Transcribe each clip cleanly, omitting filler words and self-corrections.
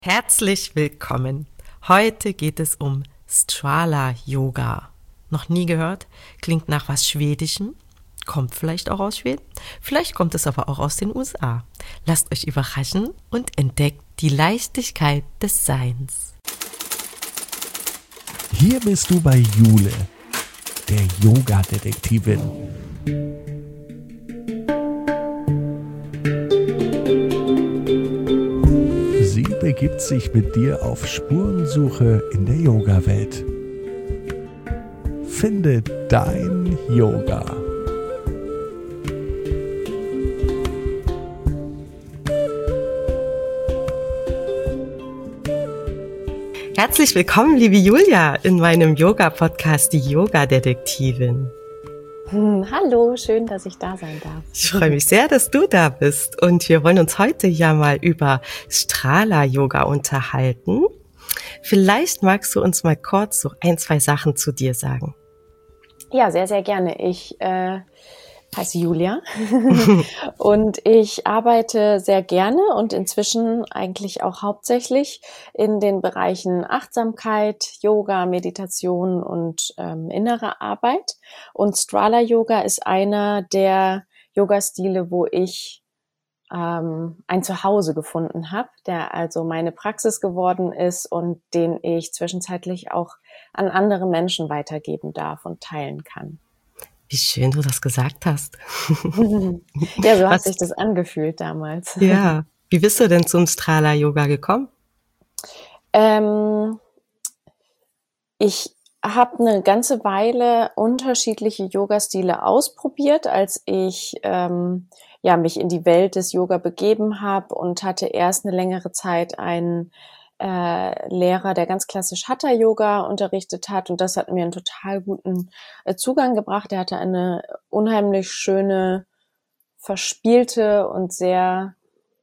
Herzlich willkommen. Heute geht es um Strala Yoga. Noch nie gehört? Klingt nach was Schwedischem. Kommt vielleicht auch aus Schweden. Vielleicht kommt es aber auch aus den USA. Lasst euch überraschen und entdeckt die Leichtigkeit des Seins. Hier bist du bei Jule, der Yoga-Detektivin. Sie begibt sich mit dir auf Spurensuche in der Yoga-Welt. Finde dein Yoga. Herzlich willkommen, liebe Julia, in meinem Yoga-Podcast, die Yoga-Detektivin. Hallo, schön, dass ich da sein darf. Ich freue mich sehr, dass du da bist. Und wir wollen uns heute ja mal über Strala-Yoga unterhalten. Vielleicht magst du uns mal kurz so ein, zwei Sachen zu dir sagen. Ja, sehr, sehr gerne. Ich heiße Julia und ich arbeite sehr gerne und inzwischen eigentlich auch hauptsächlich in den Bereichen Achtsamkeit, Yoga, Meditation und innere Arbeit. Und Strala Yoga ist einer der Yoga-Stile, wo ich ein Zuhause gefunden habe, der also meine Praxis geworden ist und den ich zwischenzeitlich auch an andere Menschen weitergeben darf und teilen kann. Wie schön du das gesagt hast. Ja, so hat sich das angefühlt damals. Ja, wie bist du denn zum Strala Yoga gekommen? Ich habe eine ganze Weile unterschiedliche Yoga-Stile ausprobiert, als ich mich in die Welt des Yoga begeben habe und hatte erst eine längere Zeit einen Lehrer, der ganz klassisch Hatha-Yoga unterrichtet hat, und das hat mir einen total guten Zugang gebracht. Er hatte eine unheimlich schöne, verspielte und sehr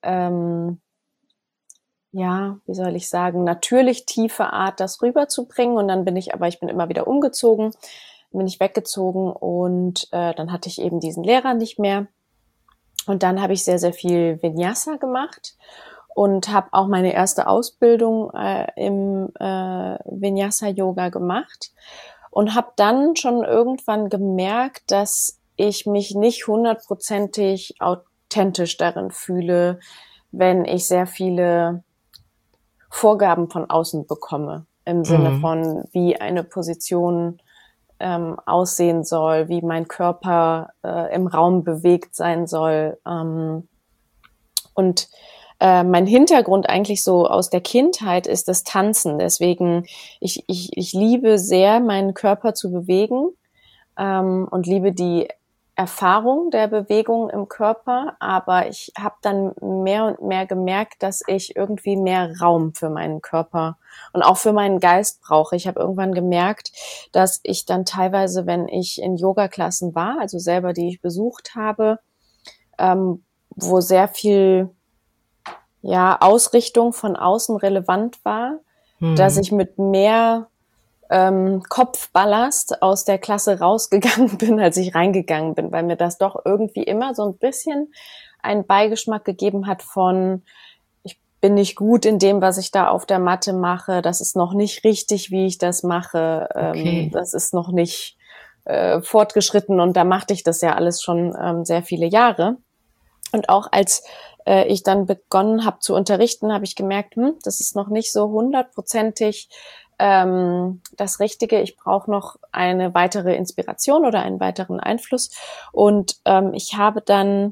natürlich tiefe Art, das rüberzubringen. Und dann ich bin immer wieder umgezogen, bin ich weggezogen und dann hatte ich eben diesen Lehrer nicht mehr. Und dann habe ich sehr, sehr viel Vinyasa gemacht und habe auch meine erste Ausbildung im Vinyasa-Yoga gemacht und habe dann schon irgendwann gemerkt, dass ich mich nicht 100%ig authentisch darin fühle, wenn ich sehr viele Vorgaben von außen bekomme, im Sinne von, wie eine Position aussehen soll, wie mein Körper im Raum bewegt sein soll. Mein Hintergrund eigentlich so aus der Kindheit ist das Tanzen. Deswegen, ich liebe sehr, meinen Körper zu bewegen und liebe die Erfahrung der Bewegung im Körper, aber ich habe dann mehr und mehr gemerkt, dass ich irgendwie mehr Raum für meinen Körper und auch für meinen Geist brauche. Ich habe irgendwann gemerkt, dass ich dann teilweise, wenn ich in Yoga-Klassen war, also selber, die ich besucht habe, wo sehr viel Ausrichtung von außen relevant war, dass ich mit mehr Kopfballast aus der Klasse rausgegangen bin, als ich reingegangen bin, weil mir das doch irgendwie immer so ein bisschen einen Beigeschmack gegeben hat von, ich bin nicht gut in dem, was ich da auf der Matte mache, das ist noch nicht richtig, wie ich das mache, Das ist noch nicht fortgeschritten, und da machte ich das ja alles schon sehr viele Jahre. Und auch als ich dann begonnen habe zu unterrichten, habe ich gemerkt, das ist noch nicht so 100%ig das Richtige. Ich brauche noch eine weitere Inspiration oder einen weiteren Einfluss. Und ich habe dann,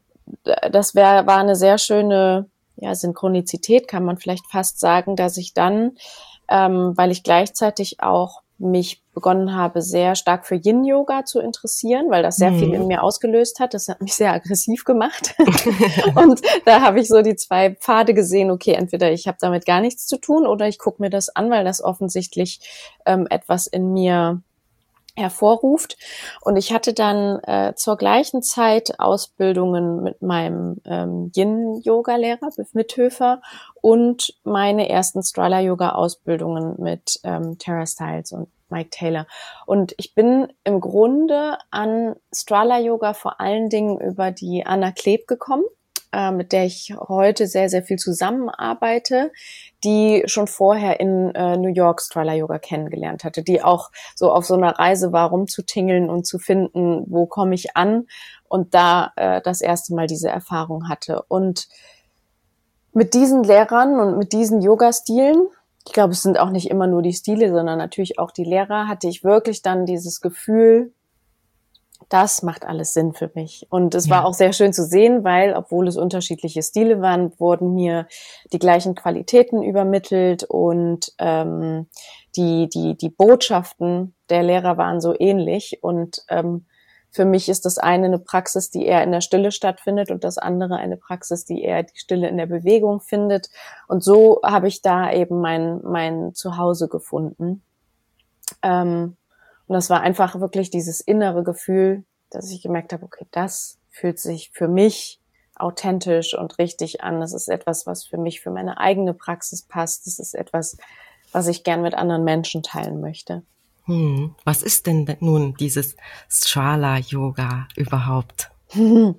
war eine sehr schöne Synchronizität, kann man vielleicht fast sagen, dass ich dann, weil ich gleichzeitig auch mich begonnen habe, sehr stark für Yin-Yoga zu interessieren, weil das sehr viel in mir ausgelöst hat. Das hat mich sehr aggressiv gemacht. Und da habe ich so die zwei Pfade gesehen, okay, entweder ich habe damit gar nichts zu tun oder ich gucke mir das an, weil das offensichtlich etwas in mir hervorruft. Und ich hatte dann zur gleichen Zeit Ausbildungen mit meinem Yin-Yoga-Lehrer, Biff Mithöfer, und meine ersten Strala-Yoga-Ausbildungen mit Tara Stiles und Mike Taylor. Und ich bin im Grunde an Strala-Yoga vor allen Dingen über die Anna Kleb gekommen, mit der ich heute sehr, sehr viel zusammenarbeite, die schon vorher in New York Strala Yoga kennengelernt hatte, die auch so auf so einer Reise war, rumzutingeln und zu finden, wo komme ich an, und da das erste Mal diese Erfahrung hatte. Und mit diesen Lehrern und mit diesen Yoga-Stilen, ich glaube, es sind auch nicht immer nur die Stile, sondern natürlich auch die Lehrer, hatte ich wirklich dann dieses Gefühl, das macht alles Sinn für mich. Und es war auch sehr schön zu sehen, weil, obwohl es unterschiedliche Stile waren, wurden mir die gleichen Qualitäten übermittelt und die Botschaften der Lehrer waren so ähnlich. Und für mich ist das eine Praxis, die eher in der Stille stattfindet, und das andere eine Praxis, die eher die Stille in der Bewegung findet. Und so habe ich da eben mein Zuhause gefunden. Und das war einfach wirklich dieses innere Gefühl, dass ich gemerkt habe, okay, das fühlt sich für mich authentisch und richtig an. Das ist etwas, was für mich, für meine eigene Praxis passt. Das ist etwas, was ich gern mit anderen Menschen teilen möchte. Was ist denn nun dieses Strala-Yoga überhaupt? In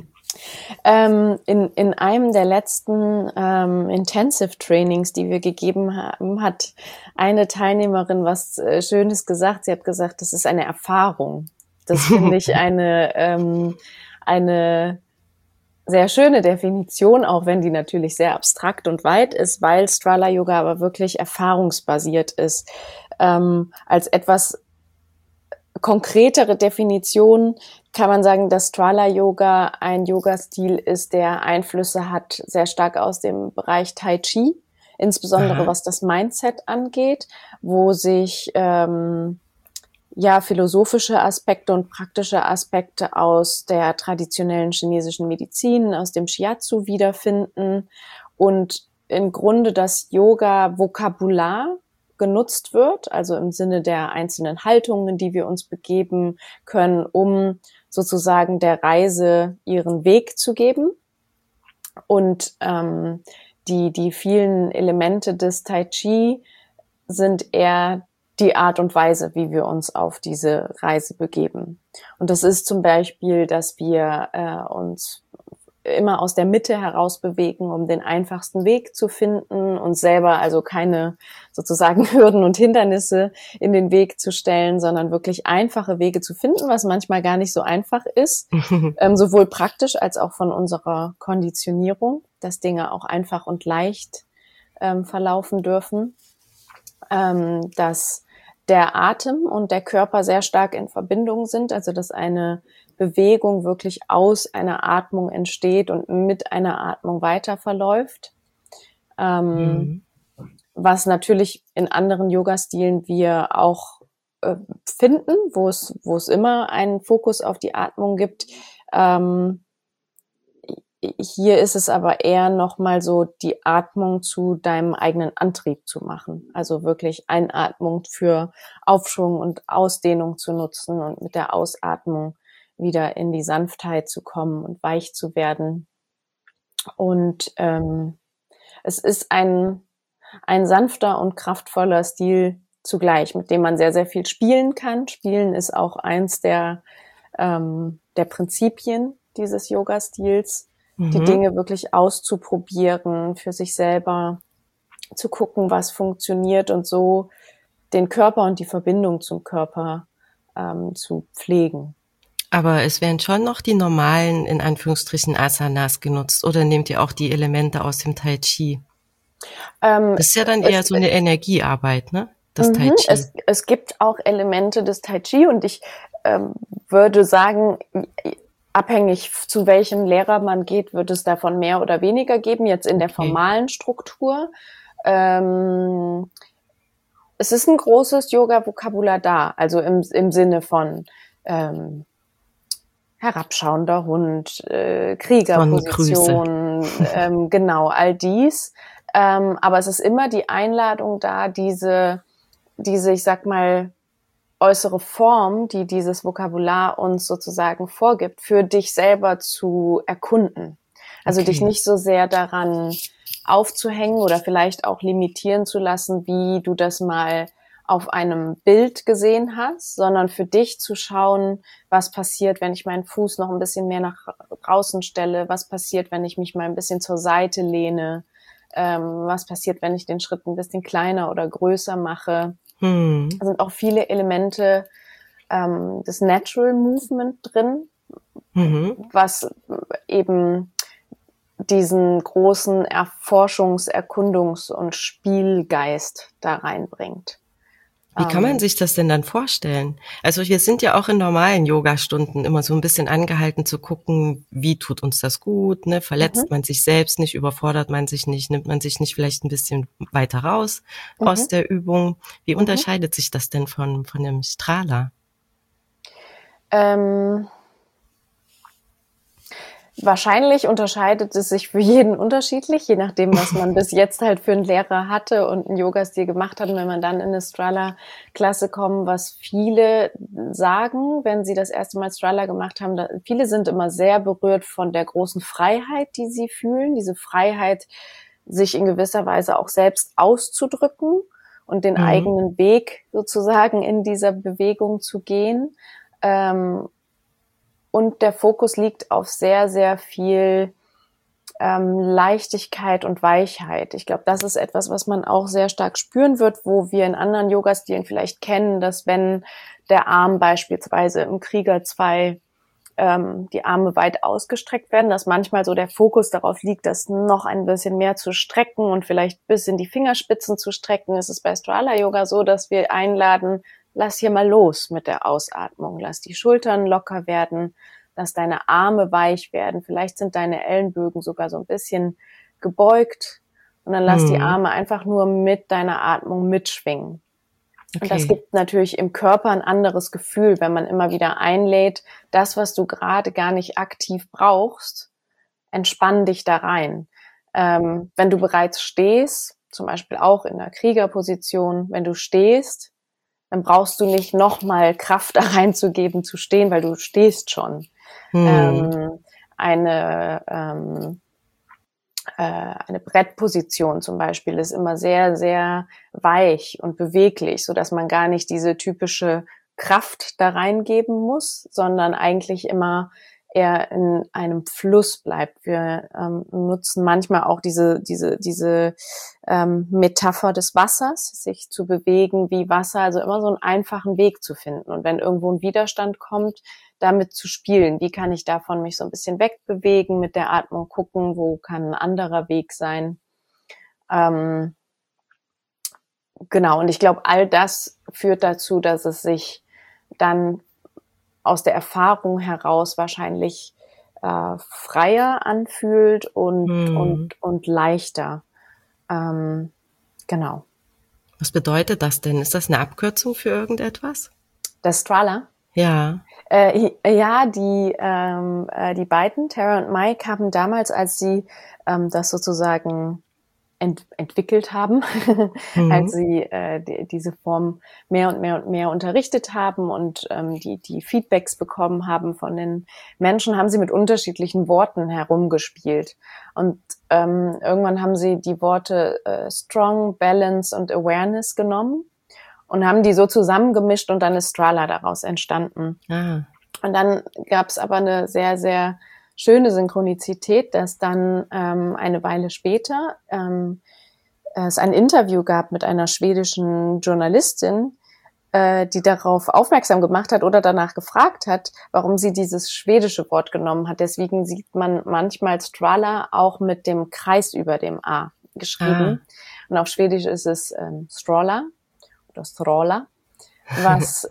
einem der letzten Intensive Trainings, die wir gegeben haben, hat eine Teilnehmerin was Schönes gesagt. Sie hat gesagt, das ist eine Erfahrung. Das finde ich eine sehr schöne Definition, auch wenn die natürlich sehr abstrakt und weit ist, weil Strala Yoga aber wirklich erfahrungsbasiert ist. Als etwas konkretere Definition kann man sagen, dass Strala Yoga ein Yoga-Stil ist, der Einflüsse hat sehr stark aus dem Bereich Tai Chi, insbesondere was das Mindset angeht, wo sich philosophische Aspekte und praktische Aspekte aus der traditionellen chinesischen Medizin, aus dem Shiatsu wiederfinden und im Grunde das Yoga-Vokabular genutzt wird, also im Sinne der einzelnen Haltungen, in die wir uns begeben können, um sozusagen der Reise ihren Weg zu geben. Und die vielen Elemente des Tai Chi sind eher die Art und Weise, wie wir uns auf diese Reise begeben. Und das ist zum Beispiel, dass wir uns immer aus der Mitte heraus bewegen, um den einfachsten Weg zu finden, uns selber also keine sozusagen Hürden und Hindernisse in den Weg zu stellen, sondern wirklich einfache Wege zu finden, was manchmal gar nicht so einfach ist, sowohl praktisch als auch von unserer Konditionierung, dass Dinge auch einfach und leicht verlaufen dürfen, dass der Atem und der Körper sehr stark in Verbindung sind, also dass eine Bewegung wirklich aus einer Atmung entsteht und mit einer Atmung weiter verläuft. Was natürlich in anderen Yoga-Stilen wir auch finden, wo es immer einen Fokus auf die Atmung gibt. Hier ist es aber eher nochmal so, die Atmung zu deinem eigenen Antrieb zu machen. Also wirklich Einatmung für Aufschwung und Ausdehnung zu nutzen und mit der Ausatmung wieder in die Sanftheit zu kommen und weich zu werden. Und es ist ein sanfter und kraftvoller Stil zugleich, mit dem man sehr, sehr viel spielen kann. Spielen ist auch eins der Prinzipien dieses Yoga-Stils, die Dinge wirklich auszuprobieren, für sich selber zu gucken, was funktioniert und so den Körper und die Verbindung zum Körper zu pflegen. Aber es werden schon noch die normalen, in Anführungsstrichen, Asanas genutzt, oder nehmt ihr auch die Elemente aus dem Tai Chi? Das ist ja dann eher so eine Energiearbeit, ne? Das Tai Chi. Es gibt auch Elemente des Tai Chi, und ich würde sagen, abhängig zu welchem Lehrer man geht, wird es davon mehr oder weniger geben, jetzt in der formalen Struktur. Es ist ein großes Yoga-Vokabular da, also im Sinne von herabschauender Hund, Kriegerposition, genau, all dies. Aber es ist immer die Einladung da, diese, ich sag mal, äußere Form, die dieses Vokabular uns sozusagen vorgibt, für dich selber zu erkunden. Also dich nicht so sehr daran aufzuhängen oder vielleicht auch limitieren zu lassen, wie du das mal auf einem Bild gesehen hast, sondern für dich zu schauen, was passiert, wenn ich meinen Fuß noch ein bisschen mehr nach draußen stelle, was passiert, wenn ich mich mal ein bisschen zur Seite lehne, Was passiert, wenn ich den Schritt ein bisschen kleiner oder größer mache? Da sind auch viele Elemente des Natural Movement drin, was eben diesen großen Erforschungs-, Erkundungs- und Spielgeist da reinbringt. Wie kann man sich das denn dann vorstellen? Also wir sind ja auch in normalen Yoga-Stunden immer so ein bisschen angehalten zu gucken, wie tut uns das gut, ne? Verletzt man sich selbst nicht, überfordert man sich nicht, nimmt man sich nicht vielleicht ein bisschen weiter raus aus der Übung? Wie unterscheidet sich das denn von dem Strala? Wahrscheinlich unterscheidet es sich für jeden unterschiedlich, je nachdem, was man bis jetzt halt für einen Lehrer hatte und einen Yogastil gemacht hat. Und wenn man dann in eine Strala-Klasse kommt, was viele sagen, wenn sie das erste Mal Strala gemacht haben, viele sind immer sehr berührt von der großen Freiheit, die sie fühlen. Diese Freiheit, sich in gewisser Weise auch selbst auszudrücken und den eigenen Weg sozusagen in dieser Bewegung zu gehen. Und der Fokus liegt auf sehr, sehr viel Leichtigkeit und Weichheit. Ich glaube, das ist etwas, was man auch sehr stark spüren wird, wo wir in anderen Yoga-Stilen vielleicht kennen, dass wenn der Arm beispielsweise im Krieger 2 die Arme weit ausgestreckt werden, dass manchmal so der Fokus darauf liegt, das noch ein bisschen mehr zu strecken und vielleicht bis in die Fingerspitzen zu strecken. Es ist bei Strala Yoga so, dass wir einladen, lass hier mal los mit der Ausatmung. Lass die Schultern locker werden, lass deine Arme weich werden. Vielleicht sind deine Ellenbögen sogar so ein bisschen gebeugt und dann lass die Arme einfach nur mit deiner Atmung mitschwingen. Okay. Und das gibt natürlich im Körper ein anderes Gefühl, wenn man immer wieder einlädt, das, was du gerade gar nicht aktiv brauchst, entspann dich da rein. Wenn du bereits stehst, zum Beispiel auch in der Kriegerposition, wenn du stehst, dann brauchst du nicht nochmal Kraft da reinzugeben, zu stehen, weil du stehst schon. Eine Brettposition zum Beispiel ist immer sehr, sehr weich und beweglich, so dass man gar nicht diese typische Kraft da reingeben muss, sondern eigentlich immer eher in einem Fluss bleibt. Wir nutzen manchmal auch diese Metapher des Wassers, sich zu bewegen wie Wasser, also immer so einen einfachen Weg zu finden. Und wenn irgendwo ein Widerstand kommt, damit zu spielen. Wie kann ich davon mich so ein bisschen wegbewegen, mit der Atmung gucken, wo kann ein anderer Weg sein. Genau, und ich glaube, all das führt dazu, dass es sich dann aus der Erfahrung heraus wahrscheinlich freier anfühlt und leichter. Genau. Was bedeutet das denn? Ist das eine Abkürzung für irgendetwas? Das Strala? Ja. Ja, die beiden, Tara und Mike, haben damals, als sie das sozusagen entwickelt haben, als sie diese Form mehr und mehr unterrichtet haben und die Feedbacks bekommen haben von den Menschen, haben sie mit unterschiedlichen Worten herumgespielt. Und irgendwann haben sie die Worte Strong, Balance und Awareness genommen und haben die so zusammengemischt und dann ist Strala daraus entstanden. Und dann gab es aber eine sehr, sehr schöne Synchronizität, dass dann eine Weile später es ein Interview gab mit einer schwedischen Journalistin, die darauf aufmerksam gemacht hat oder danach gefragt hat, warum sie dieses schwedische Wort genommen hat. Deswegen sieht man manchmal Strala auch mit dem Kreis über dem A geschrieben. Und auf Schwedisch ist es Strala oder Strala, was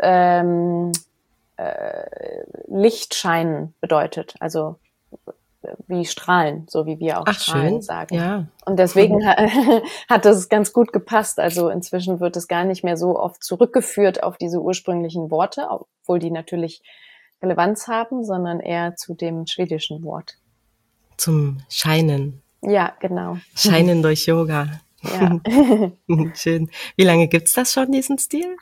Lichtscheinen bedeutet, also wie Strahlen, so wie wir auch Strahlen schön sagen. Ja. Und deswegen hat es ganz gut gepasst. Also inzwischen wird es gar nicht mehr so oft zurückgeführt auf diese ursprünglichen Worte, obwohl die natürlich Relevanz haben, sondern eher zu dem schwedischen Wort. Zum Scheinen. Ja, genau. Scheinen durch Yoga. Ja. Schön. Wie lange gibt's das schon, diesen Stil?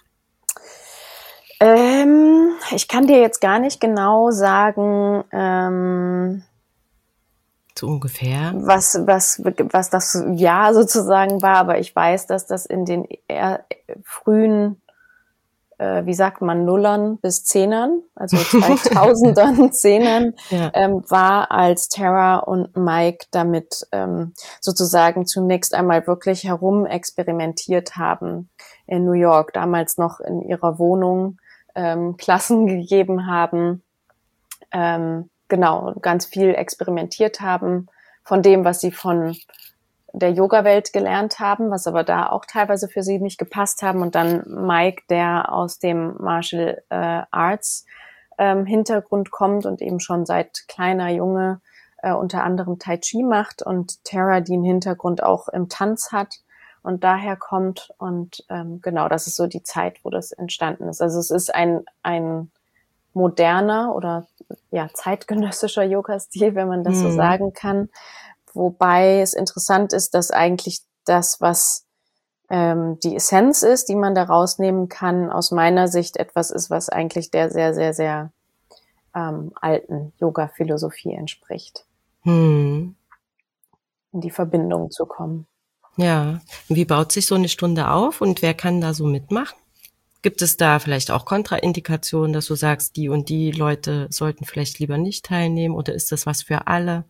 Ich kann dir jetzt gar nicht genau sagen, so ungefähr. Was das Jahr sozusagen war, aber ich weiß, dass das in den frühen wie sagt man, Nullern bis Zehnern, also 2000ern, Zehnern, war, als Tara und Mike damit sozusagen zunächst einmal wirklich herumexperimentiert haben in New York, damals noch in ihrer Wohnung Klassen gegeben haben, genau, ganz viel experimentiert haben von dem, was sie von der Yoga-Welt gelernt haben, was aber da auch teilweise für sie nicht gepasst haben. Und dann Mike, der aus dem Martial Arts Hintergrund kommt und eben schon seit kleiner Junge unter anderem Tai Chi macht, und Tara, die einen Hintergrund auch im Tanz hat und daher kommt. Und genau, das ist so die Zeit, wo das entstanden ist. Also es ist ein moderner oder ja zeitgenössischer Yoga-Stil, wenn man das so sagen kann. Wobei es interessant ist, dass eigentlich das, was die Essenz ist, die man da rausnehmen kann, aus meiner Sicht etwas ist, was eigentlich der sehr, sehr, sehr alten Yoga-Philosophie entspricht. In die Verbindung zu kommen. Ja, wie baut sich so eine Stunde auf und wer kann da so mitmachen? Gibt es da vielleicht auch Kontraindikationen, dass du sagst, die und die Leute sollten vielleicht lieber nicht teilnehmen, oder ist das was für alle?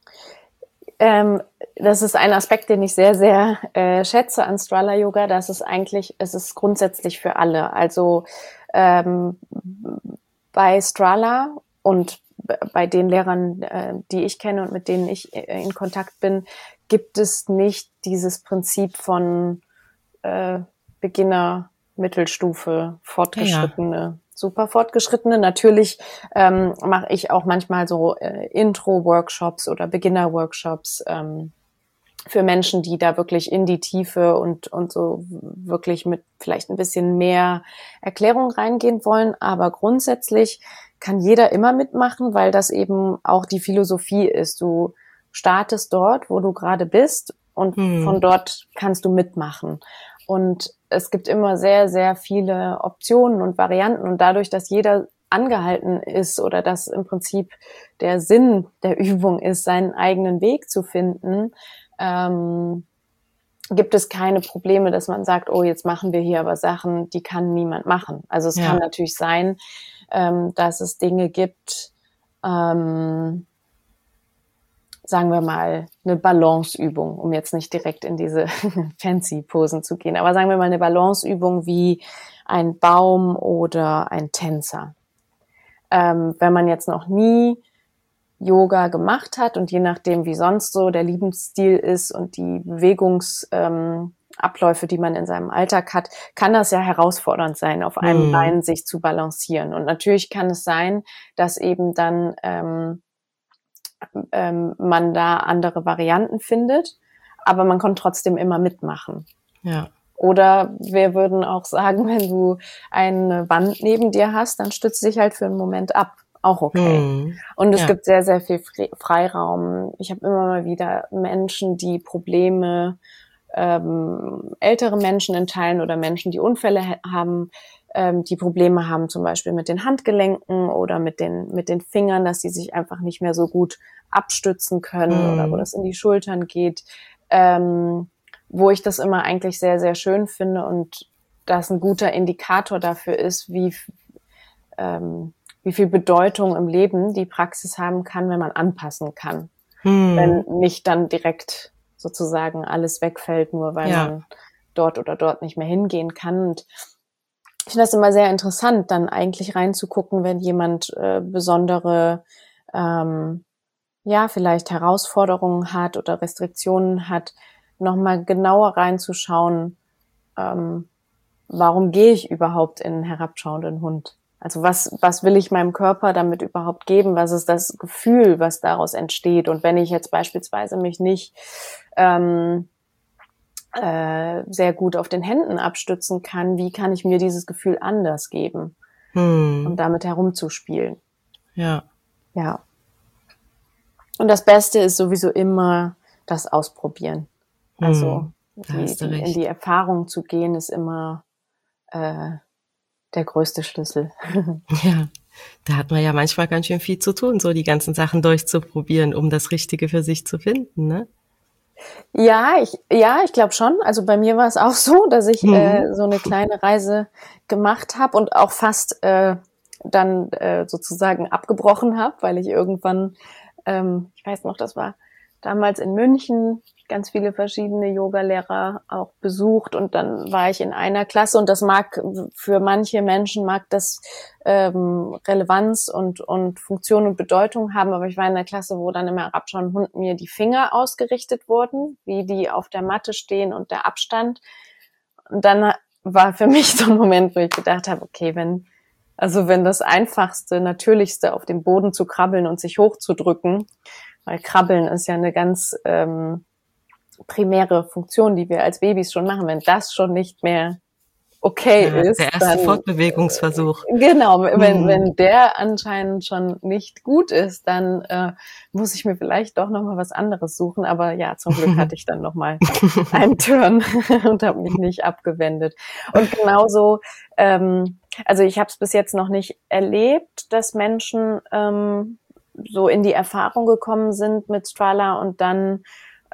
Das ist ein Aspekt, den ich sehr, sehr schätze an Strala Yoga. Das ist eigentlich, es ist grundsätzlich für alle. Also bei Strala und bei den Lehrern, die ich kenne und mit denen ich in Kontakt bin, gibt es nicht dieses Prinzip von Beginner, Mittelstufe, Fortgeschrittene, super Fortgeschrittene. Natürlich mache ich auch manchmal so Intro-Workshops oder Beginner-Workshops für Menschen, die da wirklich in die Tiefe und so wirklich mit vielleicht ein bisschen mehr Erklärung reingehen wollen. Aber grundsätzlich kann jeder immer mitmachen, weil das eben auch die Philosophie ist. Du startest dort, wo du gerade bist, und von dort kannst du mitmachen. Und es gibt immer sehr, sehr viele Optionen und Varianten. Und dadurch, dass jeder angehalten ist oder dass im Prinzip der Sinn der Übung ist, seinen eigenen Weg zu finden, gibt es keine Probleme, dass man sagt, oh, jetzt machen wir hier aber Sachen, die kann niemand machen. Also es kann natürlich sein, dass es Dinge gibt, sagen wir mal, eine Balanceübung, um jetzt nicht direkt in diese fancy Posen zu gehen, aber sagen wir mal eine Balanceübung wie ein Baum oder ein Tänzer. Wenn man jetzt noch nie Yoga gemacht hat und je nachdem, wie sonst so der Lebensstil ist und die Bewegungsabläufe, die man in seinem Alltag hat, kann das ja herausfordernd sein, auf einem Bein sich zu balancieren. Und natürlich kann es sein, dass eben dann man da andere Varianten findet, aber man kann trotzdem immer mitmachen. Ja. Oder wir würden auch sagen, wenn du eine Wand neben dir hast, dann stützt dich halt für einen Moment ab. Auch okay. Und es gibt sehr, sehr viel Freiraum. Ich habe immer mal wieder Menschen, die Probleme, ältere Menschen in Teilen oder Menschen, die Unfälle haben, die Probleme haben zum Beispiel mit den Handgelenken oder mit den Fingern, dass sie sich einfach nicht mehr so gut abstützen können oder wo das in die Schultern geht, wo ich das immer eigentlich sehr, sehr schön finde und das ein guter Indikator dafür ist, wie viel Bedeutung im Leben die Praxis haben kann, wenn man anpassen kann. Wenn nicht dann direkt sozusagen alles wegfällt, nur weil man dort oder dort nicht mehr hingehen kann. Und ich finde das immer sehr interessant, dann eigentlich reinzugucken, wenn jemand besondere, vielleicht Herausforderungen hat oder Restriktionen hat, nochmal genauer reinzuschauen, warum gehe ich überhaupt in einen herabschauenden Hund? Also was will ich meinem Körper damit überhaupt geben? Was ist das Gefühl, was daraus entsteht? Und wenn ich jetzt beispielsweise mich nicht sehr gut auf den Händen abstützen kann, wie kann ich mir dieses Gefühl anders geben, um damit herumzuspielen? Ja. Ja. Und das Beste ist sowieso immer das Ausprobieren. Also in die Erfahrung zu gehen, ist immer der größte Schlüssel. Ja, da hat man ja manchmal ganz schön viel zu tun, so die ganzen Sachen durchzuprobieren, um das Richtige für sich zu finden, ne? Ich glaube schon. Also bei mir war es auch so, dass ich so eine kleine Reise gemacht habe und auch fast dann sozusagen abgebrochen habe, weil ich irgendwann, ich weiß noch, das war damals in München, ganz viele verschiedene Yogalehrer auch besucht und dann war ich in einer Klasse und das mag für manche Menschen mag das Relevanz und Funktion und Bedeutung haben, aber ich war in einer Klasse, wo dann im arabischen Hund mir die Finger ausgerichtet wurden, wie die auf der Matte stehen und der Abstand. Und dann war für mich so ein Moment, wo ich gedacht habe, okay, wenn das Einfachste, Natürlichste auf dem Boden zu krabbeln und sich hochzudrücken, weil Krabbeln ist ja eine ganz primäre Funktion, die wir als Babys schon machen, wenn das schon nicht mehr okay ist. Der erste Fortbewegungsversuch. Genau, wenn der anscheinend schon nicht gut ist, dann muss ich mir vielleicht doch nochmal was anderes suchen. Aber ja, zum Glück hatte ich dann nochmal einen Turn und habe mich nicht abgewendet. Und genauso, also ich habe es bis jetzt noch nicht erlebt, dass Menschen so in die Erfahrung gekommen sind mit Strala und dann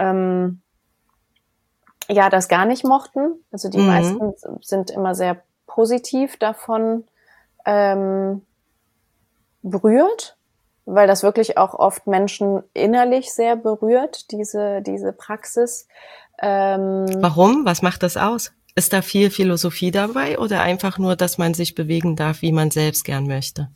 das gar nicht mochten. Also die meisten sind immer sehr positiv davon berührt, weil das wirklich auch oft Menschen innerlich sehr berührt, diese Praxis. Warum? Was macht das aus? Ist da viel Philosophie dabei oder einfach nur, dass man sich bewegen darf, wie man selbst gern möchte?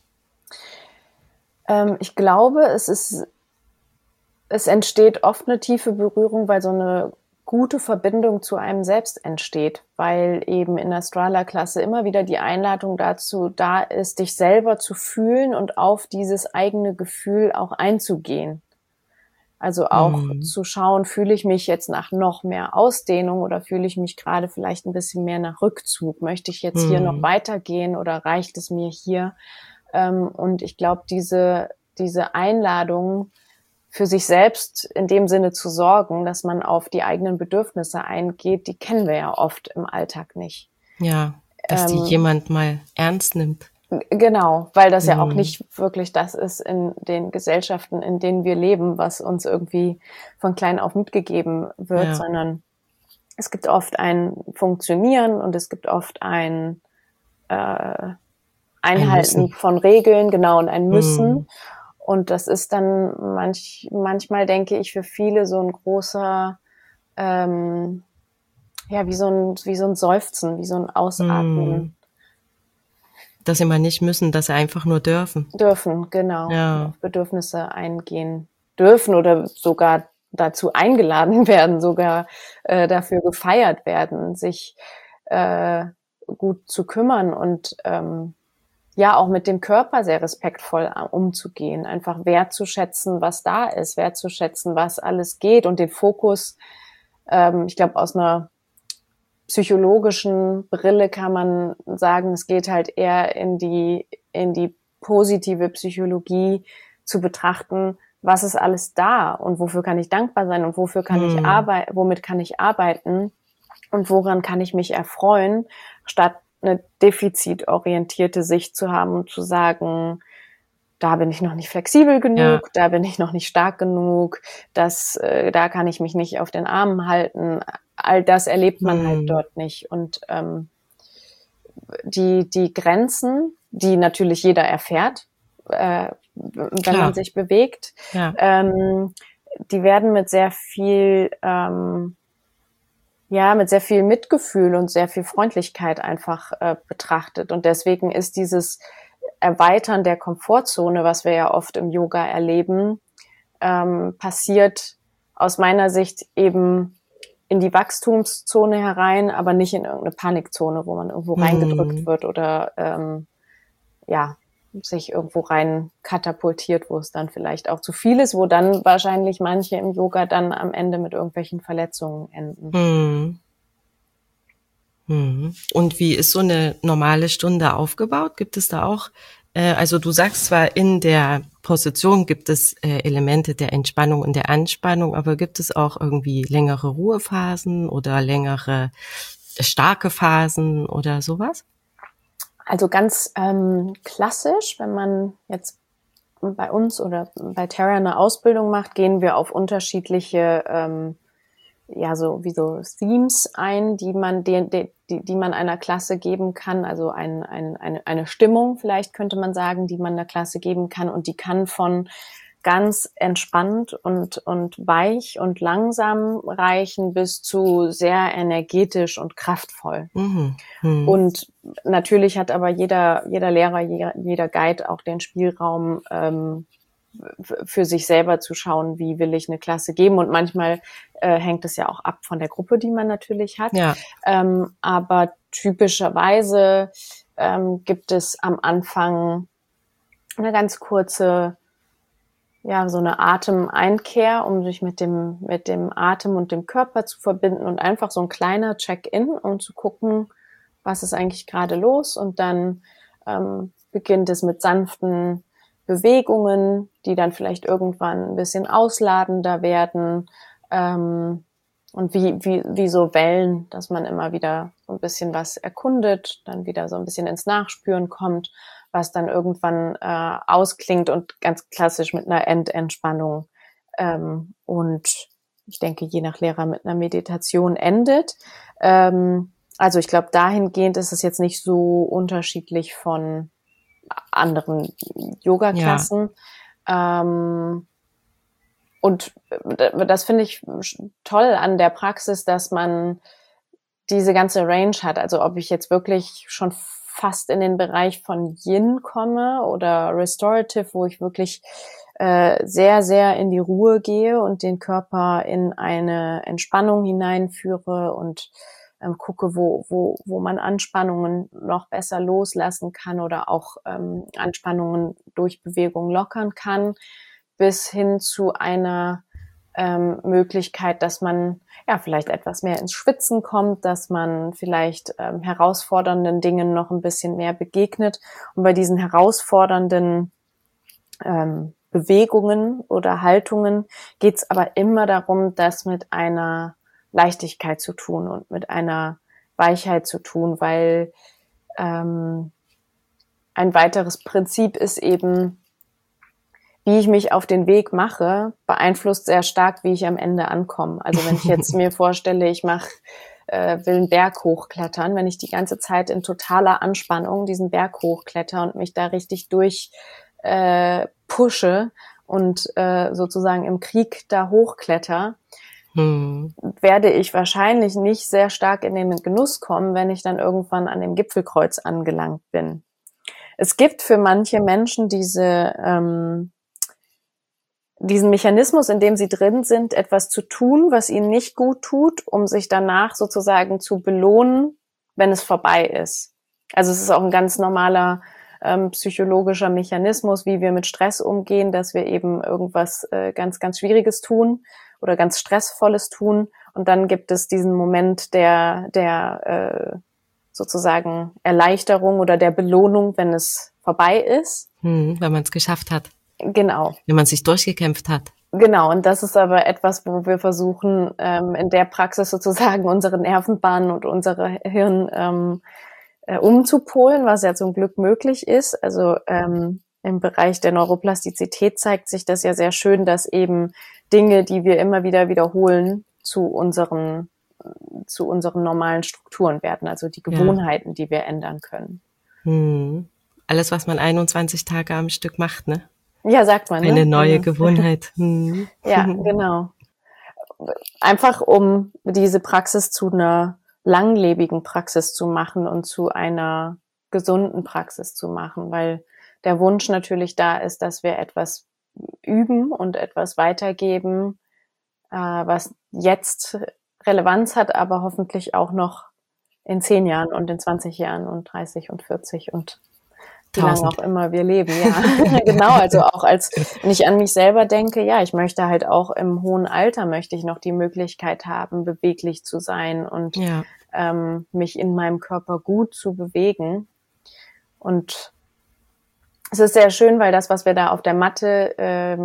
Ich glaube, es entsteht oft eine tiefe Berührung, weil so eine gute Verbindung zu einem selbst entsteht, weil eben in der Strala-Klasse immer wieder die Einladung dazu da ist, dich selber zu fühlen und auf dieses eigene Gefühl auch einzugehen. Also auch zu schauen, fühle ich mich jetzt nach noch mehr Ausdehnung oder fühle ich mich gerade vielleicht ein bisschen mehr nach Rückzug? Möchte ich jetzt hier noch weitergehen oder reicht es mir hier? Und ich glaube, diese Einladung, für sich selbst in dem Sinne zu sorgen, dass man auf die eigenen Bedürfnisse eingeht, die kennen wir ja oft im Alltag nicht. Ja, dass die jemand mal ernst nimmt. Genau, weil das ja auch nicht wirklich das ist in den Gesellschaften, in denen wir leben, was uns irgendwie von klein auf mitgegeben wird, sondern es gibt oft ein Funktionieren und es gibt oft ein Einhalten von Regeln, genau, und ein Müssen. Und das ist dann manchmal, denke ich, für viele so ein großer, wie so ein Seufzen, wie so ein Ausatmen. Dass sie mal nicht müssen, dass sie einfach nur dürfen. Dürfen, genau. Ja. Auf Bedürfnisse eingehen dürfen oder sogar dazu eingeladen werden, sogar dafür gefeiert werden, sich gut zu kümmern und auch mit dem Körper sehr respektvoll umzugehen, einfach wertzuschätzen, was da ist, wertzuschätzen, was alles geht und den Fokus, ich glaube, aus einer psychologischen Brille kann man sagen, es geht halt eher in die positive Psychologie zu betrachten, was ist alles da und wofür kann ich dankbar sein und wofür kann ich womit kann ich arbeiten und woran kann ich mich erfreuen, statt eine defizitorientierte Sicht zu haben und zu sagen, da bin ich noch nicht flexibel genug, da bin ich noch nicht stark genug, da kann ich mich nicht auf den Armen halten. All das erlebt man halt dort nicht. Und die Grenzen, die natürlich jeder erfährt, wenn man sich bewegt, die werden mit sehr viel mit sehr viel Mitgefühl und sehr viel Freundlichkeit einfach betrachtet. Und deswegen ist dieses Erweitern der Komfortzone, was wir ja oft im Yoga erleben, passiert aus meiner Sicht eben in die Wachstumszone herein, aber nicht in irgendeine Panikzone, wo man irgendwo reingedrückt wird oder sich irgendwo rein katapultiert, wo es dann vielleicht auch zu viel ist, wo dann wahrscheinlich manche im Yoga dann am Ende mit irgendwelchen Verletzungen enden. Und wie ist so eine normale Stunde aufgebaut? Gibt es da auch, also du sagst zwar, in der Position gibt es Elemente der Entspannung und der Anspannung, aber gibt es auch irgendwie längere Ruhephasen oder längere starke Phasen oder sowas? Also ganz klassisch, wenn man jetzt bei uns oder bei Terra eine Ausbildung macht, gehen wir auf unterschiedliche ja so wie so Themes ein, die man die man einer Klasse geben kann, also eine Stimmung vielleicht könnte man sagen, die man der Klasse geben kann, und die kann von ganz entspannt und weich und langsam reichen bis zu sehr energetisch und kraftvoll. Mhm. Mhm. Und natürlich hat aber jeder Lehrer, jeder Guide auch den Spielraum, für sich selber zu schauen, wie will ich eine Klasse geben. Und manchmal hängt es ja auch ab von der Gruppe, die man natürlich hat. Ja. Aber typischerweise gibt es am Anfang eine ganz kurze, ja, so eine Atemeinkehr, um sich mit dem Atem und dem Körper zu verbinden, und einfach so ein kleiner Check-in, um zu gucken, was ist eigentlich gerade los. Und dann beginnt es mit sanften Bewegungen, die dann vielleicht irgendwann ein bisschen ausladender werden, und wie so Wellen, dass man immer wieder so ein bisschen was erkundet, dann wieder so ein bisschen ins Nachspüren kommt, was dann irgendwann ausklingt und ganz klassisch mit einer Endentspannung, und ich denke, je nach Lehrer mit einer Meditation endet. Also ich glaube, dahingehend ist es jetzt nicht so unterschiedlich von anderen Yoga-Klassen. Ja. Und das finde ich toll an der Praxis, dass man diese ganze Range hat. Also ob ich jetzt wirklich schon fast in den Bereich von Yin komme oder Restorative, wo ich wirklich sehr, sehr in die Ruhe gehe und den Körper in eine Entspannung hineinführe und gucke, wo man Anspannungen noch besser loslassen kann oder auch Anspannungen durch Bewegung lockern kann, bis hin zu einer Möglichkeit, dass man ja vielleicht etwas mehr ins Schwitzen kommt, dass man vielleicht herausfordernden Dingen noch ein bisschen mehr begegnet. Und bei diesen herausfordernden Bewegungen oder Haltungen geht es aber immer darum, das mit einer Leichtigkeit zu tun und mit einer Weichheit zu tun, weil ein weiteres Prinzip ist eben, wie ich mich auf den Weg mache, beeinflusst sehr stark, wie ich am Ende ankomme. Also wenn ich jetzt mir vorstelle, ich will einen Berg hochklettern, wenn ich die ganze Zeit in totaler Anspannung diesen Berg hochkletter und mich da richtig durch pushe und sozusagen im Krieg da hochkletter, werde ich wahrscheinlich nicht sehr stark in den Genuss kommen, wenn ich dann irgendwann an dem Gipfelkreuz angelangt bin. Es gibt für manche Menschen diesen Mechanismus, in dem sie drin sind, etwas zu tun, was ihnen nicht gut tut, um sich danach sozusagen zu belohnen, wenn es vorbei ist. Also es ist auch ein ganz normaler psychologischer Mechanismus, wie wir mit Stress umgehen, dass wir eben irgendwas ganz, ganz Schwieriges tun oder ganz Stressvolles tun. Und dann gibt es diesen Moment der sozusagen Erleichterung oder der Belohnung, wenn es vorbei ist. Wenn man es geschafft hat. Genau. Wenn man sich durchgekämpft hat. Genau, und das ist aber etwas, wo wir versuchen, in der Praxis sozusagen unsere Nervenbahnen und unser Hirn umzupolen, was ja zum Glück möglich ist. Also im Bereich der Neuroplastizität zeigt sich das ja sehr schön, dass eben Dinge, die wir immer wieder wiederholen, zu unseren normalen Strukturen werden, also die Gewohnheiten, die wir ändern können. Alles, was man 21 Tage am Stück macht, ne? Ja, sagt man. Eine neue Gewohnheit. Ja, genau. Einfach um diese Praxis zu einer langlebigen Praxis zu machen und zu einer gesunden Praxis zu machen, weil der Wunsch natürlich da ist, dass wir etwas üben und etwas weitergeben, was jetzt Relevanz hat, aber hoffentlich auch noch in 10 Jahren und in 20 Jahren und 30 und 40 und wie lange auch immer wir leben, ja. Genau, also auch wenn ich an mich selber denke, ja, ich möchte halt auch im hohen Alter möchte ich noch die Möglichkeit haben, beweglich zu sein und mich in meinem Körper gut zu bewegen. Und es ist sehr schön, weil das, was wir da auf der Matte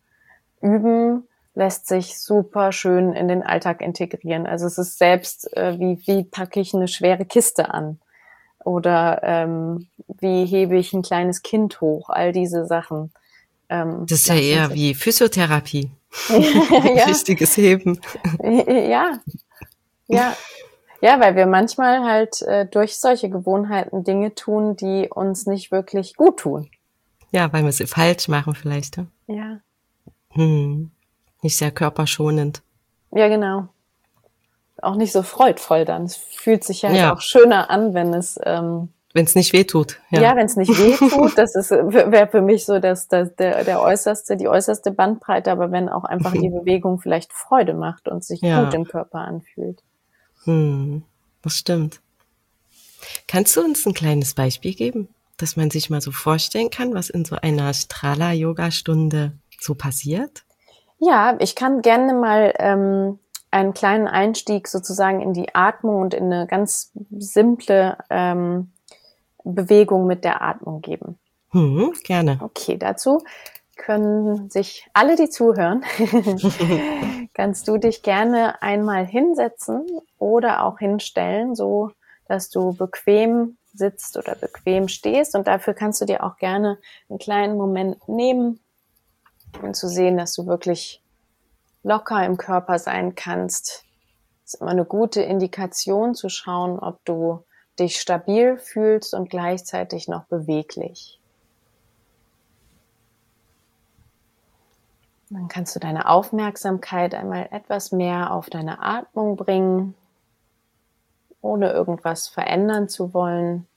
üben, lässt sich super schön in den Alltag integrieren. Also es ist selbst, wie packe ich eine schwere Kiste an? Oder wie hebe ich ein kleines Kind hoch? All diese Sachen Das ist ja eher wie Physiotherapie. Ja. Richtiges Heben. Ja, ja. Ja, weil wir manchmal halt durch solche Gewohnheiten Dinge tun, die uns nicht wirklich gut tun. Ja, weil wir sie falsch machen vielleicht. Ja. Nicht sehr körperschonend. Ja, genau. Auch nicht so freudvoll dann. Es fühlt sich halt Ja. auch schöner an, wenn es Wenn es nicht wehtut. ja, wenn es nicht wehtut, das ist wäre für mich so der äußerste Bandbreite, aber wenn auch einfach die Bewegung vielleicht Freude macht und sich Ja. gut im Körper anfühlt. Das stimmt. Kannst du uns ein kleines Beispiel geben, dass man sich mal so vorstellen kann, was in so einer Strala-Yoga-Stunde so passiert? Ja, ich kann gerne mal einen kleinen Einstieg sozusagen in die Atmung und in eine ganz simple Bewegung mit der Atmung geben. Gerne. Okay, dazu können sich alle, die zuhören, kannst du dich gerne einmal hinsetzen oder auch hinstellen, so dass du bequem sitzt oder bequem stehst. Und dafür kannst du dir auch gerne einen kleinen Moment nehmen, um zu sehen, dass du wirklich locker im Körper sein kannst. Das ist immer eine gute Indikation zu schauen, ob du dich stabil fühlst und gleichzeitig noch beweglich. Dann kannst du deine Aufmerksamkeit einmal etwas mehr auf deine Atmung bringen, ohne irgendwas verändern zu wollen.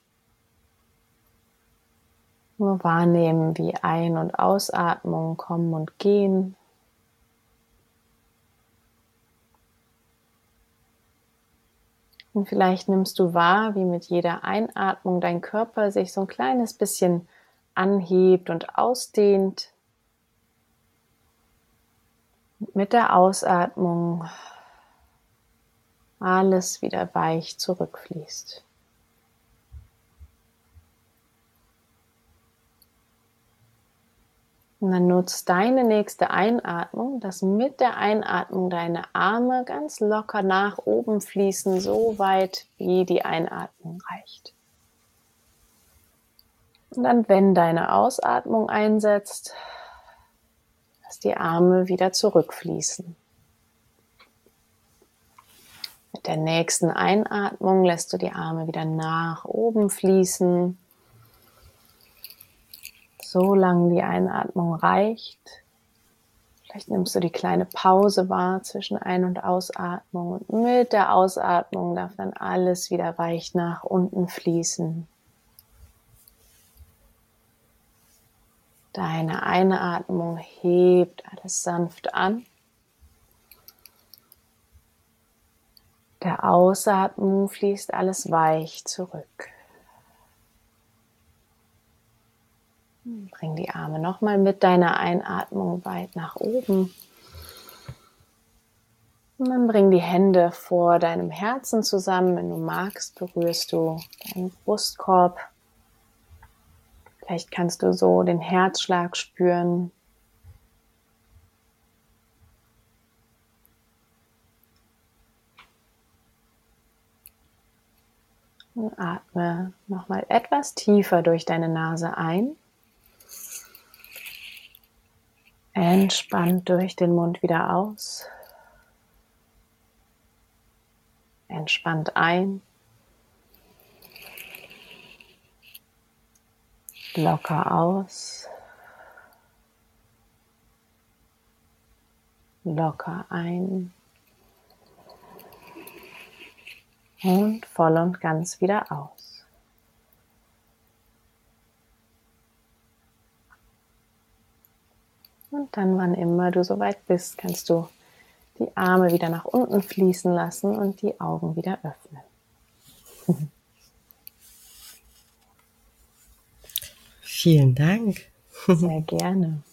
Nur wahrnehmen, wie Ein- und Ausatmung kommen und gehen. Und vielleicht nimmst du wahr, wie mit jeder Einatmung dein Körper sich so ein kleines bisschen anhebt und ausdehnt. Mit der Ausatmung alles wieder weich zurückfließt. Und dann nutzt deine nächste Einatmung, dass mit der Einatmung deine Arme ganz locker nach oben fließen, so weit wie die Einatmung reicht. Und dann, wenn deine Ausatmung einsetzt, lass die Arme wieder zurückfließen. Mit der nächsten Einatmung lässt du die Arme wieder nach oben fließen, solange die Einatmung reicht. Vielleicht nimmst du die kleine Pause wahr zwischen Ein- und Ausatmung. Und mit der Ausatmung darf dann alles wieder weich nach unten fließen. Deine Einatmung hebt alles sanft an. Der Ausatmung fließt alles weich zurück. Bring die Arme nochmal mit deiner Einatmung weit nach oben. Und dann bring die Hände vor deinem Herzen zusammen. Wenn du magst, berührst du deinen Brustkorb. Vielleicht kannst du so den Herzschlag spüren. Und atme nochmal etwas tiefer durch deine Nase ein. Entspannt durch den Mund wieder aus. Entspannt ein. Locker aus. Locker ein. Und voll und ganz wieder aus. Und dann, wann immer du soweit bist, kannst du die Arme wieder nach unten fließen lassen und die Augen wieder öffnen. Vielen Dank. Sehr gerne.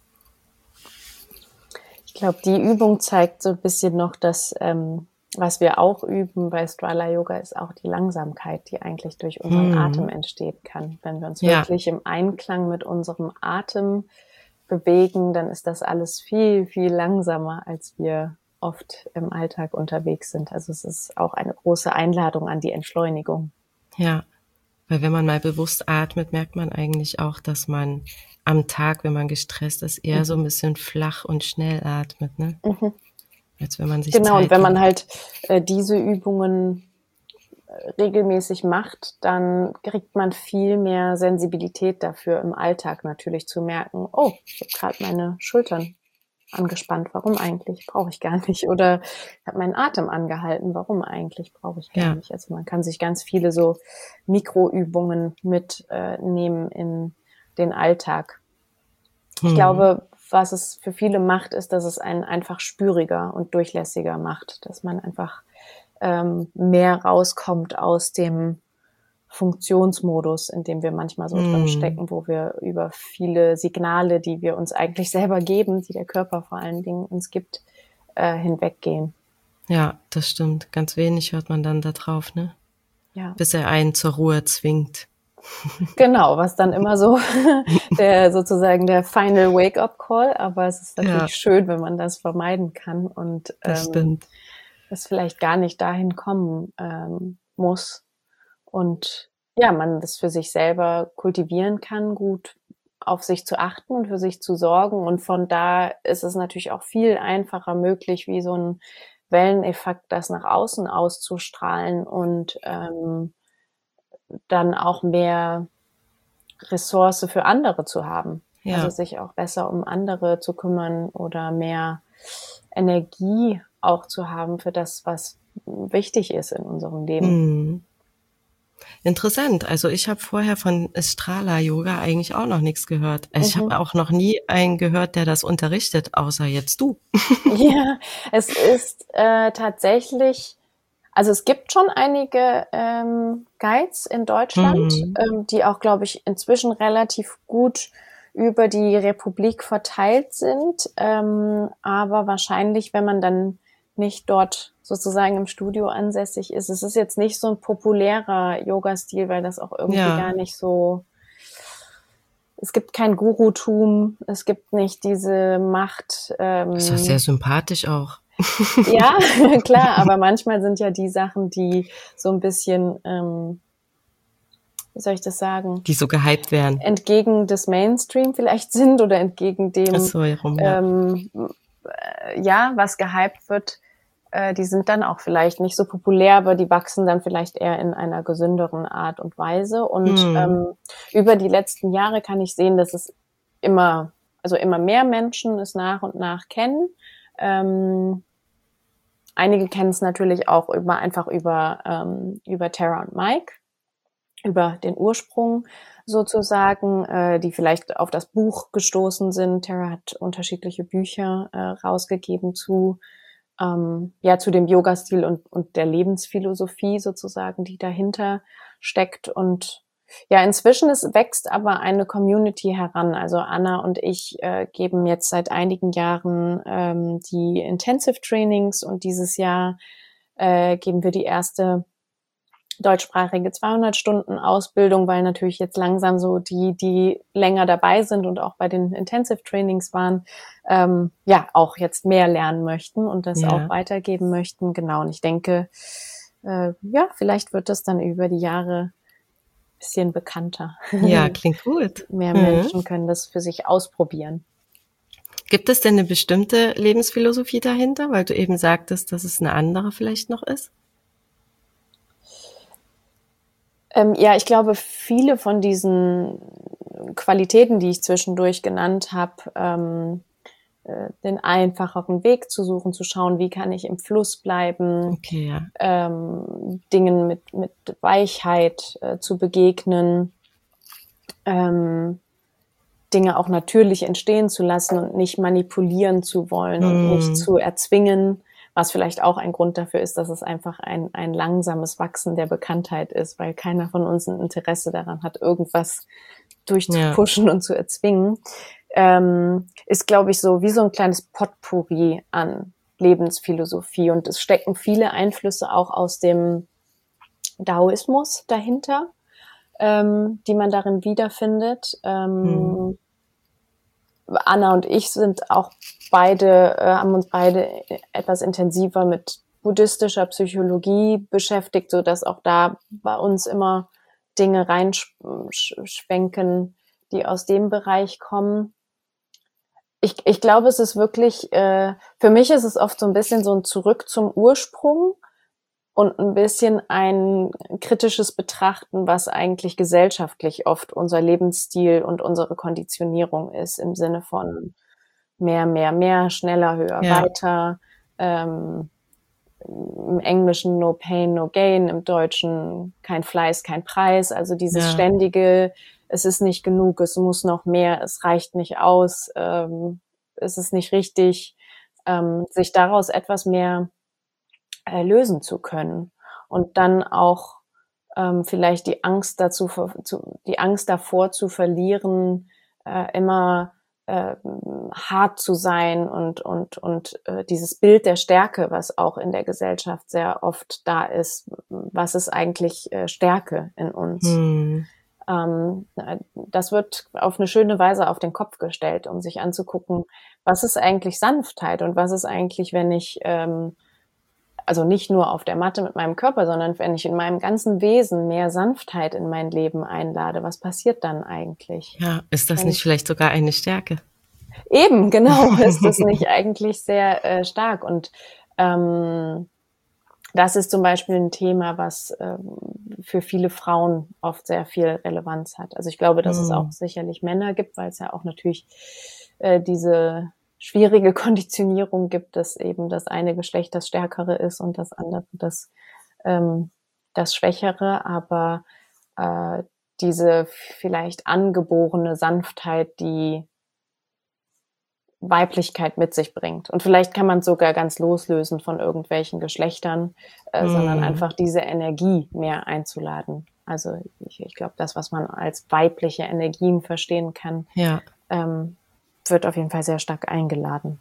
Ich glaube, die Übung zeigt so ein bisschen noch, dass was wir auch üben bei Strala Yoga, ist auch die Langsamkeit, die eigentlich durch unseren Atem entstehen kann. Wenn wir uns wirklich im Einklang mit unserem Atem bewegen, dann ist das alles viel, viel langsamer, als wir oft im Alltag unterwegs sind. Also es ist auch eine große Einladung an die Entschleunigung. Ja, Weil wenn man mal bewusst atmet, merkt man eigentlich auch, dass man am Tag, wenn man gestresst ist, eher so ein bisschen flach und schnell atmet, ne? Mhm. Als wenn man sich Genau, und Zeit wenn man gibt. halt diese Übungen regelmäßig macht, dann kriegt man viel mehr Sensibilität dafür im Alltag natürlich zu merken, oh, ich habe gerade meine Schultern angespannt, warum eigentlich? Brauche ich gar nicht. Oder ich habe meinen Atem angehalten, warum eigentlich? Brauche ich gar Ja. nicht. Also man kann sich ganz viele so Mikroübungen mitnehmen in den Alltag. Ich glaube, was es für viele macht, ist, dass es einen einfach spüriger und durchlässiger macht, dass man einfach mehr rauskommt aus dem Funktionsmodus, in dem wir manchmal so drin stecken, wo wir über viele Signale, die wir uns eigentlich selber geben, die der Körper vor allen Dingen uns gibt, hinweggehen. Ja, das stimmt. Ganz wenig hört man dann da drauf, ne? Ja, Bis er einen zur Ruhe zwingt. genau, was dann immer so sozusagen der Final Wake-up-Call, aber es ist natürlich schön, wenn man das vermeiden kann und Das stimmt. es vielleicht gar nicht dahin kommen muss und ja, man das für sich selber kultivieren kann, gut auf sich zu achten und für sich zu sorgen. Und von da ist es natürlich auch viel einfacher möglich, wie so ein Welleneffekt, das nach außen auszustrahlen und dann auch mehr Ressource für andere zu haben. Ja. Also sich auch besser um andere zu kümmern oder mehr Energie auch zu haben für das, was wichtig ist in unserem Leben. Interessant. Also ich habe vorher von Strala-Yoga eigentlich auch noch nichts gehört. Also ich habe auch noch nie einen gehört, der das unterrichtet, außer jetzt du. Ja, es ist tatsächlich, also es gibt schon einige Guides in Deutschland, die auch, glaube ich, inzwischen relativ gut über die Republik verteilt sind. Aber wahrscheinlich, wenn man dann nicht dort sozusagen im Studio ansässig ist, es ist jetzt nicht so ein populärer Yoga-Stil, weil das auch irgendwie gar nicht so, es gibt kein Gurutum, es gibt nicht diese Macht. Das ist doch sehr sympathisch auch. Ja, klar, aber manchmal sind ja die Sachen, die so ein bisschen, wie soll ich das sagen? Die so gehypt werden. Entgegen des Mainstream vielleicht sind oder entgegen dem, so herum, was gehypt wird, die sind dann auch vielleicht nicht so populär, aber die wachsen dann vielleicht eher in einer gesünderen Art und Weise. Und über die letzten Jahre kann ich sehen, dass es immer mehr Menschen es nach und nach kennen. Einige kennen es natürlich auch über Tara und Mike, über den Ursprung sozusagen, die vielleicht auf das Buch gestoßen sind. Tara hat unterschiedliche Bücher rausgegeben zu dem Yoga-Stil und der Lebensphilosophie sozusagen, die dahinter steckt. Und ja, inzwischen wächst aber eine Community heran. Also Anna und ich geben jetzt seit einigen Jahren die Intensive Trainings und dieses Jahr geben wir die erste deutschsprachige 200-Stunden-Ausbildung, weil natürlich jetzt langsam so die länger dabei sind und auch bei den Intensive Trainings waren, auch jetzt mehr lernen möchten und das auch weitergeben möchten. Genau, und ich denke, vielleicht wird das dann über die Jahre ein bisschen bekannter. Ja, klingt gut. Mehr Menschen können das für sich ausprobieren. Gibt es denn eine bestimmte Lebensphilosophie dahinter, weil du eben sagtest, dass es eine andere vielleicht noch ist? Ich glaube, viele von diesen Qualitäten, die ich zwischendurch genannt habe, den einfacheren Weg zu suchen, zu schauen, wie kann ich im Fluss bleiben, Dingen mit Weichheit zu begegnen, Dinge auch natürlich entstehen zu lassen und nicht manipulieren zu wollen und nicht zu erzwingen, was vielleicht auch ein Grund dafür ist, dass es einfach ein langsames Wachsen der Bekanntheit ist, weil keiner von uns ein Interesse daran hat, irgendwas durchzupushen und zu erzwingen, ist, glaube ich, so wie so ein kleines Potpourri an Lebensphilosophie. Und es stecken viele Einflüsse auch aus dem Daoismus dahinter, die man darin wiederfindet. Anna und ich sind auch haben uns beide etwas intensiver mit buddhistischer Psychologie beschäftigt, so dass auch da bei uns immer Dinge reinschwenken, die aus dem Bereich kommen. Ich glaube, es ist wirklich, für mich ist es oft so ein bisschen so ein Zurück zum Ursprung und ein bisschen ein kritisches Betrachten, was eigentlich gesellschaftlich oft unser Lebensstil und unsere Konditionierung ist, im Sinne von mehr, schneller, höher, weiter. Im Englischen no pain, no gain, im Deutschen kein Fleiß, kein Preis. Also dieses ständige, es ist nicht genug, es muss noch mehr, es reicht nicht aus, es ist nicht richtig, sich daraus etwas mehr lösen zu können und dann auch vielleicht die Angst davor zu verlieren, immer hart zu sein und dieses Bild der Stärke, was auch in der Gesellschaft sehr oft da ist, was ist eigentlich Stärke in uns? Das wird auf eine schöne Weise auf den Kopf gestellt, um sich anzugucken, was ist eigentlich Sanftheit und was ist eigentlich, wenn ich also nicht nur auf der Matte mit meinem Körper, sondern wenn ich in meinem ganzen Wesen mehr Sanftheit in mein Leben einlade, was passiert dann eigentlich? Ja, ist das nicht vielleicht sogar eine Stärke? Eben, genau, ist das nicht eigentlich sehr stark. Und das ist zum Beispiel ein Thema, was für viele Frauen oft sehr viel Relevanz hat. Also ich glaube, dass es auch sicherlich Männer gibt, weil es ja auch natürlich diese schwierige Konditionierung gibt, dass eben das eine Geschlecht das Stärkere ist und das andere das Schwächere, aber diese vielleicht angeborene Sanftheit, die Weiblichkeit mit sich bringt. Und vielleicht kann man es sogar ganz loslösen von irgendwelchen Geschlechtern, sondern einfach diese Energie mehr einzuladen. Also ich glaube, das, was man als weibliche Energien verstehen kann, wird auf jeden Fall sehr stark eingeladen.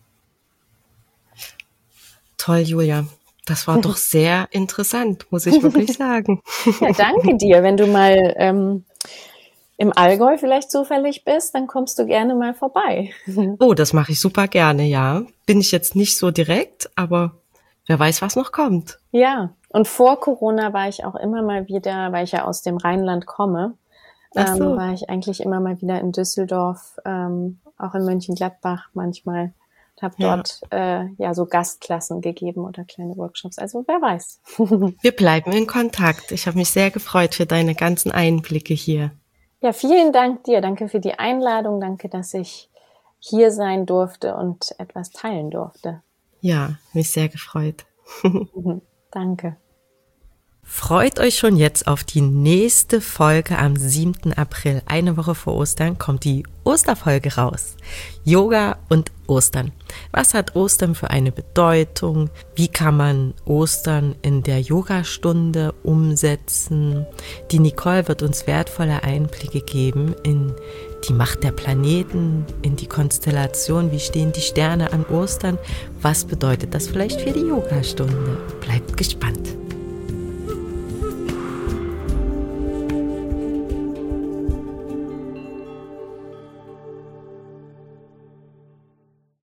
Toll, Julia. Das war doch sehr interessant, muss ich wirklich sagen. Ja, danke dir. Wenn du mal im Allgäu vielleicht zufällig bist, dann kommst du gerne mal vorbei. Oh, das mache ich super gerne, ja. Bin ich jetzt nicht so direkt, aber wer weiß, was noch kommt. Ja, und vor Corona war ich auch immer mal wieder, weil ich ja aus dem Rheinland komme, war ich eigentlich immer mal wieder in Düsseldorf, auch in Mönchengladbach manchmal. Und habe dort so Gastklassen gegeben oder kleine Workshops. Also wer weiß. Wir bleiben in Kontakt. Ich habe mich sehr gefreut für deine ganzen Einblicke hier. Ja, vielen Dank dir. Danke für die Einladung. Danke, dass ich hier sein durfte und etwas teilen durfte. Ja, mich sehr gefreut. Danke. Freut euch schon jetzt auf die nächste Folge am 7. April. Eine Woche vor Ostern kommt die Osterfolge raus. Yoga und Ostern. Was hat Ostern für eine Bedeutung? Wie kann man Ostern in der Yogastunde umsetzen? Die Nicole wird uns wertvolle Einblicke geben in die Macht der Planeten, in die Konstellation. Wie stehen die Sterne an Ostern? Was bedeutet das vielleicht für die Yogastunde? Bleibt gespannt.